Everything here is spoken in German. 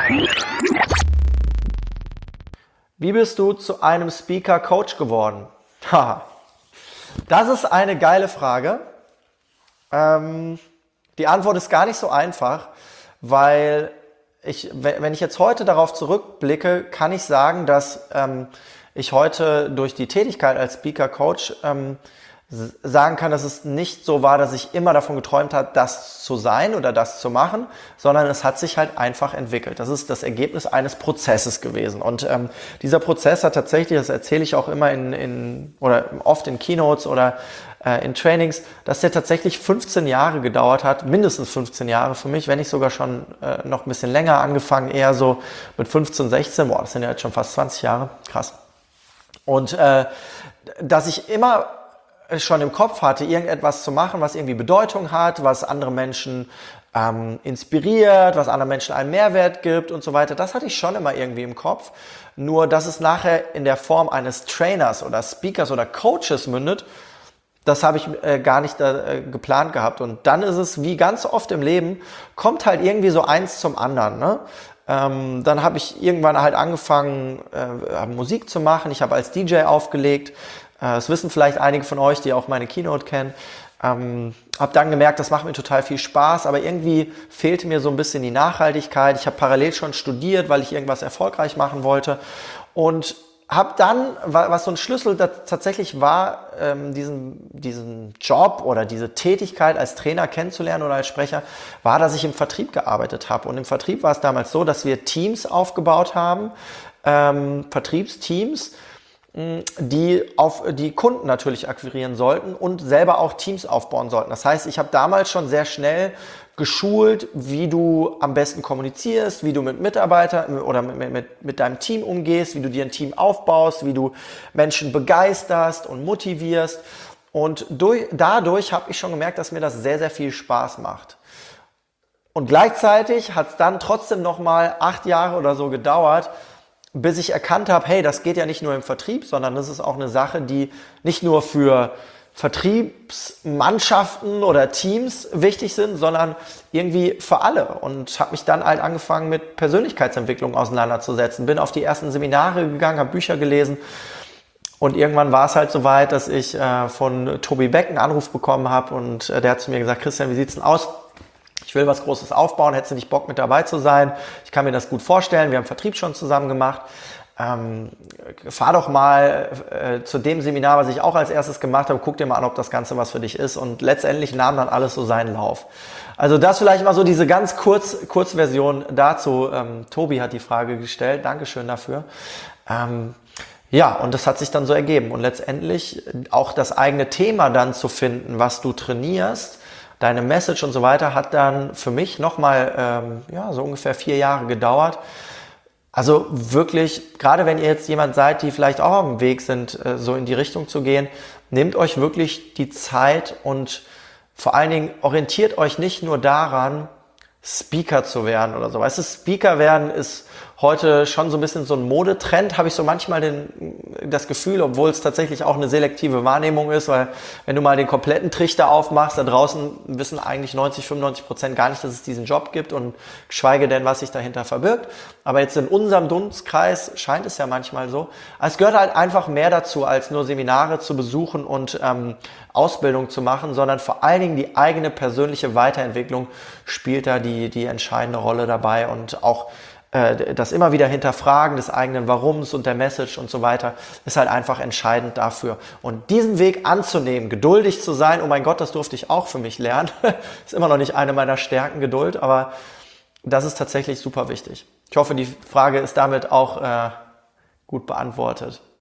Wie bist du zu einem Speaker-Coach geworden? Haha, das ist eine geile Frage. Die Antwort ist gar nicht so einfach, weil wenn ich jetzt heute darauf zurückblicke, kann ich sagen, dass ich heute durch die Tätigkeit als Speaker-Coach sagen kann, dass es nicht so war, dass ich immer davon geträumt habe, das zu sein oder das zu machen, sondern es hat sich halt einfach entwickelt. Das ist das Ergebnis eines Prozesses gewesen. Und dieser Prozess hat tatsächlich, das erzähle ich auch immer oder oft in Keynotes oder in Trainings, dass der tatsächlich 15 Jahre gedauert hat, mindestens 15 Jahre für mich, wenn nicht sogar schon noch ein bisschen länger, angefangen eher so mit 15, 16, das sind ja jetzt schon fast 20 Jahre, krass. Und dass ich immer schon im Kopf hatte, irgendetwas zu machen, was irgendwie Bedeutung hat, was andere Menschen inspiriert, was anderen Menschen einen Mehrwert gibt und so weiter. Das hatte ich schon immer irgendwie im Kopf. Nur, dass es nachher in der Form eines Trainers oder Speakers oder Coaches mündet, das habe ich gar nicht geplant gehabt. Und dann ist es, wie ganz oft im Leben, kommt halt irgendwie so eins zum anderen, ne? Dann habe ich irgendwann halt angefangen, Musik zu machen. Ich habe als DJ aufgelegt. Das wissen vielleicht einige von euch, die auch meine Keynote kennen. Habe dann gemerkt, das macht mir total viel Spaß, aber irgendwie fehlte mir so ein bisschen die Nachhaltigkeit. Ich habe parallel schon studiert, weil ich irgendwas erfolgreich machen wollte. Und habe dann, was so ein Schlüssel tatsächlich war, diesen Job oder diese Tätigkeit als Trainer kennenzulernen oder als Sprecher, war, dass ich im Vertrieb gearbeitet habe. Und im Vertrieb war es damals so, dass wir Teams aufgebaut haben, Vertriebsteams, die Kunden natürlich akquirieren sollten und selber auch Teams aufbauen sollten. Das heißt, ich habe damals schon sehr schnell geschult, wie du am besten kommunizierst, wie du mit Mitarbeitern oder mit deinem Team umgehst, wie du dir ein Team aufbaust, wie du Menschen begeisterst und motivierst. Und dadurch habe ich schon gemerkt, dass mir das sehr, sehr viel Spaß macht. Und gleichzeitig hat es dann trotzdem nochmal 8 Jahre oder so gedauert, bis ich erkannt habe, hey, das geht ja nicht nur im Vertrieb, sondern das ist auch eine Sache, die nicht nur für Vertriebsmannschaften oder Teams wichtig sind, sondern irgendwie für alle. Und habe mich dann halt angefangen, mit Persönlichkeitsentwicklung auseinanderzusetzen. Bin auf die ersten Seminare gegangen, habe Bücher gelesen. Und irgendwann war es halt so weit, dass ich von Tobi Beck einen Anruf bekommen habe. Und der hat zu mir gesagt, Christian, wie sieht's denn aus? Ich will was Großes aufbauen, hättest du nicht Bock mit dabei zu sein? Ich kann mir das gut vorstellen, wir haben Vertrieb schon zusammen gemacht. Fahr doch mal zu dem Seminar, was ich auch als erstes gemacht habe, guck dir mal an, ob das Ganze was für dich ist. Und letztendlich nahm dann alles so seinen Lauf. Also das vielleicht mal so diese ganz Kurzversion dazu. Tobi hat die Frage gestellt, Dankeschön dafür. Ja, und das hat sich dann so ergeben. Und letztendlich auch das eigene Thema dann zu finden, was du trainierst, deine Message und so weiter, hat dann für mich nochmal so ungefähr 4 Jahre gedauert. Also wirklich, gerade wenn ihr jetzt jemand seid, die vielleicht auch auf dem Weg sind, so in die Richtung zu gehen, nehmt euch wirklich die Zeit und vor allen Dingen orientiert euch nicht nur daran, Speaker zu werden oder so. Weißt du, Speaker werden ist heute schon so ein bisschen so ein Modetrend, habe ich so manchmal das Gefühl, obwohl es tatsächlich auch eine selektive Wahrnehmung ist, weil wenn du mal den kompletten Trichter aufmachst, da draußen wissen eigentlich 90-95% gar nicht, dass es diesen Job gibt und geschweige denn, was sich dahinter verbirgt. Aber jetzt in unserem Dunstkreis scheint es ja manchmal so. Es gehört halt einfach mehr dazu, als nur Seminare zu besuchen und Ausbildung zu machen, sondern vor allen Dingen die eigene persönliche Weiterentwicklung spielt da die entscheidende Rolle dabei und auch das immer wieder Hinterfragen des eigenen Warums und der Message und so weiter ist halt einfach entscheidend dafür. Und diesen Weg anzunehmen, geduldig zu sein, oh mein Gott, das durfte ich auch für mich lernen, ist immer noch nicht eine meiner Stärken, Geduld, aber das ist tatsächlich super wichtig. Ich hoffe, die Frage ist damit auch gut beantwortet.